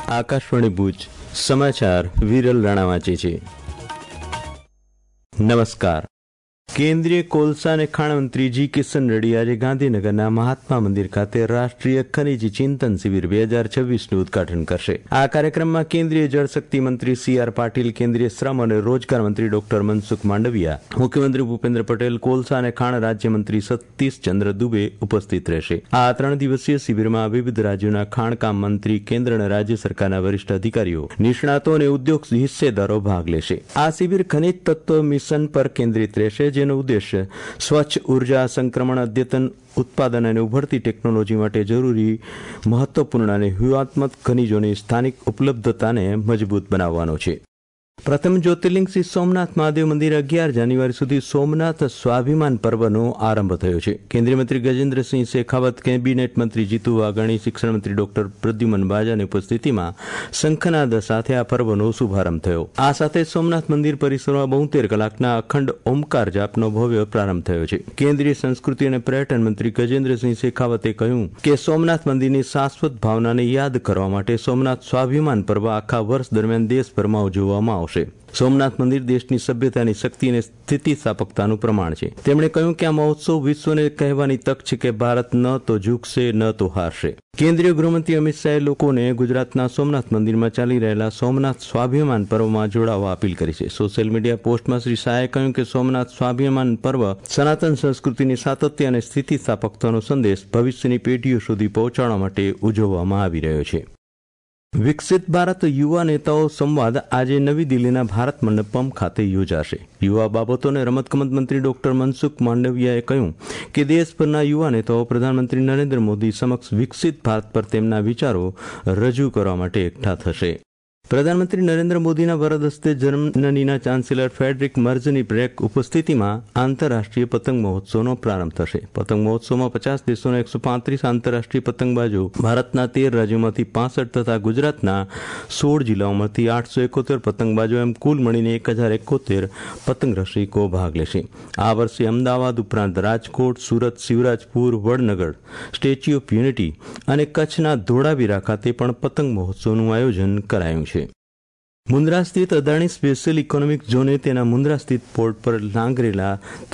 આકાશવાણી ભુજ સમાચાર વિરલ રાણા વાંચે છે. નમસ્કાર. કેન્દ્રીય કોલસા અને ખાણ મંત્રી જી કિશન રેડ્ડી આજે ગાંધીનગરના મહાત્મા મંદિર ખાતે રાષ્ટ્રીય ખનીજ ચિંતન શિબિર 2026નું ઉદઘાટન કરશે. આ કાર્યક્રમમાં કેન્દ્રીય જળશક્તિ મંત્રી સી.આર. પાટીલ, કેન્દ્રીય શ્રમ અને રોજગાર મંત્રી ડોક્ટર મનસુખ માંડવિયા, મુખ્યમંત્રી ભૂપેન્દ્ર પટેલ, કોલસા અને ખાણ રાજ્યમંત્રી સતીશ ચંદ્ર દુબે ઉપસ્થિત રહેશે. આ 3 દિવસીય શિબિરમાં વિવિધ રાજ્યોના ખાણકામ મંત્રી, કેન્દ્ર અને રાજ્ય સરકારના વરિષ્ઠ અધિકારીઓ, નિષ્ણાતો અને ઉદ્યોગ હિસ્સેદારો ભાગ લેશે. આ શિબિર ખનીજ તત્વ મિશન પર કેન્દ્રિત રહેશે, જેનો ઉદ્દેશ્ય સ્વચ્છ ઉર્જા, સંક્રમણ, અદ્યતન ઉત્પાદન અને ઉભરતી ટેકનોલોજી માટે જરૂરી મહત્વપૂર્ણ અને વ્યૂહાત્મક ખનીજોની સ્થાનિક ઉપલબ્ધતાને મજબૂત બનાવવાનો છે. પ્રથમ જ્યોતિર્લિંગ શ્રી સોમનાથ મહાદેવ મંદિર 11 જાન્યુઆરી સુધી સોમનાથ સ્વાભિમાન પર્વનો આરંભ થયો છે. કેન્દ્રીય મંત્રી ગજેન્દ્રસિંહ શેખાવત, કેબિનેટ મંત્રી જીતુ વાઘાણી, શિક્ષણ મંત્રી ડોક્ટર પ્રદ્યુમન બાજાની ઉપસ્થિતિમાં શંખનાદ સાથે આ પર્વનો શુભારંભ થયો. આ સાથે સોમનાથ મંદિર પરિસરમાં 72 કલાકના અખંડ ઓમકાર જાપનો ભવ્ય પ્રારંભ થયો છે. કેન્દ્રીય સંસ્કૃતિ અને પર્યટન મંત્રી ગજેન્દ્રસિંહ શેખાવતે કહ્યું કે સોમનાથ મંદિરની શાશ્વત ભાવનાને યાદ કરવા માટે સોમનાથ સ્વાભિમાન પર્વ આખા વર્ષ દરમિયાન દેશભરમાં ઉજવવામાં આવશે. સોમનાથ મંદિર દેશની સભ્યતાની શક્તિ અને સ્થિતિસ્થાપકતાનું પ્રમાણ છે. તેમણે કહ્યું કે આ મહોત્સવ વિશ્વને કહેવાની તક છે કે ભારત ન તો ઝૂકશે ન તો હારશે. કેન્દ્રીય ગૃહમંત્રી અમિત શાહે લોકોને ગુજરાતના સોમનાથ મંદિરમાં ચાલી રહેલા સોમનાથ સ્વાભિમાન પર્વમાં જોડાવા અપીલ કરી છે. સોશિયલ મીડિયા પોસ્ટમાં શ્રી શાહે કહ્યું કે સોમનાથ સ્વાભિમાન પર્વ સનાતન સંસ્કૃતિની સાતત્ય અને સ્થિતિસ્થાપકતાનો સંદેશ ભવિષ્યની પેઢીઓ સુધી પહોંચાડવા માટે ઉજવવામાં આવી રહ્યો છે. વિકસિત ભારત યુવા નેતાઓ સંવાદ આજે નવી દિલ્હીના ભારત મંડપમ ખાતે યોજાશે. યુવા બાબતો અને રમતગમત મંત્રી ડોક્ટર મનસુખ માંડવિયાએ કહ્યું કે દેશભરના યુવા નેતાઓ પ્રધાનમંત્રી નરેન્દ્ર મોદી સમક્ષ વિકસિત ભારત પર તેમના વિચારો રજૂ કરવા માટે એકઠા થશે. પ્રધાનમંત્રી નરેન્દ્ર મોદીના વરદ હસ્તે જર્મનીના ચાન્સેલર ફેડરિક મર્ઝની બ્રેક ઉપસ્થિતિમાં આંતરરાષ્ટ્રીય પતંગ મહોત્સવનો પ્રારંભ થશે. પતંગ મહોત્સવમાં 50 દેશોના 135 આંતરરાષ્ટ્રીય પતંગબાજો ભારતના 13 રાજ્યોમાંથી 65 તથા ગુજરાતના 16 જિલ્લાઓમાંથી 871 પતંગબાજો એમ કુલ મળીને 1071 પતંગ રસિકો ભાગ લેશે. આ વર્ષે અમદાવાદ ઉપરાંત Rajkot, Surat, Shivrajpur, Vadnagar, Statue of Unity અને કચ્છના ધોળાવીરા ખાતે પણ પતંગ મહોત્સવનું આયોજન કરાયું છે. મુન્દ્રા સ્થિત અદાણી સ્પેશિયલ ઇકોનોમિક ઝોને તેના મુન્દ્રા સ્થિત પોર્ટ પર લાંગરેલા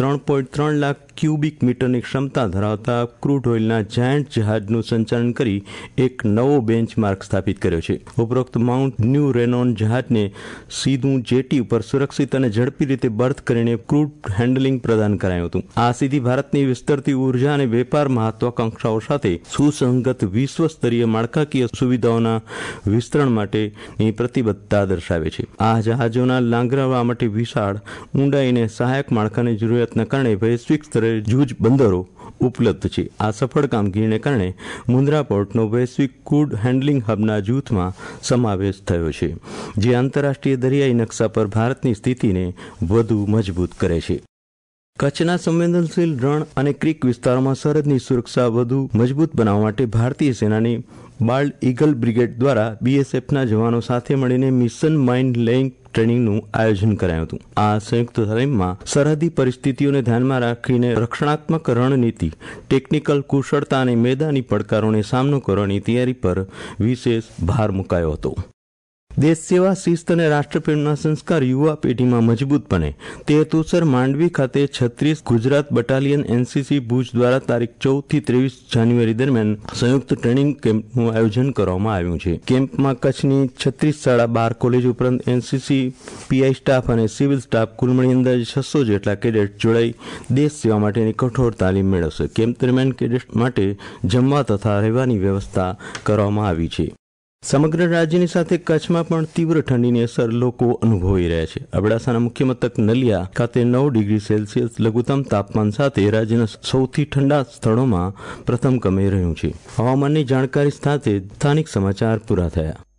3.3 લાખ ક્યુબિક મીટરની ક્ષમતા ધરાવતા ક્રૂડ ઓઇલના જાયન્ટ જહાજનું સંચાલન કરી એક નવો બેન્ચમાર્ક સ્થાપિત કર્યો છે. ઉપરોક્ત માઉન્ટ ન્યૂ રેનોન જહાજને સીધું જેટી ઉપર સુરક્ષિત અને ઝડપી રીતે બર્થ કરીને ક્રૂડ હેન્ડલિંગ પ્રદાન કરાયું હતું. આ સીધી ભારતની વિસ્તરતી ઉર્જા અને વેપાર મહત્વાકાંક્ષાઓ સાથે સુસંગત વિશ્વસ્તરીય માળખાકીય સુવિધાઓના વિસ્તરણ માટેની પ્રતિબદ્ધતા દર્શાવે છે. આ જહાજોના લાંગરવા માટે વિશાળ ઊંડાઈ અને સહાયક માળખાની જરૂરિયાતના કારણે વૈશ્વિક સ્તરે જૂજ બંદરો ઉપલબ્ધ છે. આ સફળ કામગીરીને કારણે મુન્દ્રા પોર્ટનો વૈશ્વિક ક્રૂડ હેન્ડલિંગ હબના જૂથમાં સમાવેશ થયો છે, જે આંતરરાષ્ટ્રીય દરિયાઈ નકશા પર ભારતની સ્થિતિને વધુ મજબૂત કરે છે. કચ્છના સંવેદનશીલ રણ અને ક્રીક વિસ્તારોમાં સરહદની સુરક્ષા વધુ મજબૂત બનાવવા માટે ભારતીય સેનાની બાલ્ડ ઈગલ બ્રિગેડ દ્વારા બીએસએફના જવાનો સાથે મળીને મિશન માઇન્ડ લેઇંગ ટ્રેનિંગનું આયોજન કરાયું હતું. આ સંયુક્ત તાલીમમાં સરહદી પરિસ્થિતિઓને ધ્યાનમાં રાખીને રક્ષણાત્મક રણનીતિ, ટેકનિકલ કુશળતા અને મેદાની પડકારોને સામનો કરવાની તૈયારી પર વિશેષ ભાર મુકાયો હતો. દેશ સેવા, શિસ્ત અને રાષ્ટ્રપ્રેમના સંસ્કાર યુવા પેઢીમાં મજબૂત બને તે હેતુસર માંડવી ખાતે 36 ગુજરાત બટાલિયન એનસીસી ભુજ દ્વારા તારીખ 14 થી 23 જાન્યુઆરી દરમિયાન સંયુક્ત ટ્રેનિંગ કેમ્પનું આયોજન કરવામાં આવ્યું છે. કેમ્પમાં કચ્છની 36 શાળા, 12 કોલેજ ઉપરાંત એનસીસી પીઆઈ સ્ટાફ અને સિવિલ સ્ટાફ કુલ મળી અંદાજે 600 જેટલા કેડેટ જોડાઈ દેશ સેવા માટેની કઠોર તાલીમ મેળવશે. કેમ્પ દરમિયાન કેડેટ માટે જમવા તથા રહેવાની વ્યવસ્થા કરવામાં આવી છે. સમગ્ર રાજ્યની સાથે કચ્છમાં પણ તીવ્ર ઠંડીની અસર લોકો અનુભવી રહ્યા છે. અબડાસાના મુખ્ય મથક નલિયા ખાતે 9 ડિગ્રી સેલ્સિયસ લઘુત્તમ તાપમાન સાથે રાજ્યના સૌથી ઠંડા સ્થળોમાં પ્રથમ ક્રમે રહ્યું છે. હવામાનની જાણકારી સાથે સ્થાનિક સમાચાર પૂરા થયા.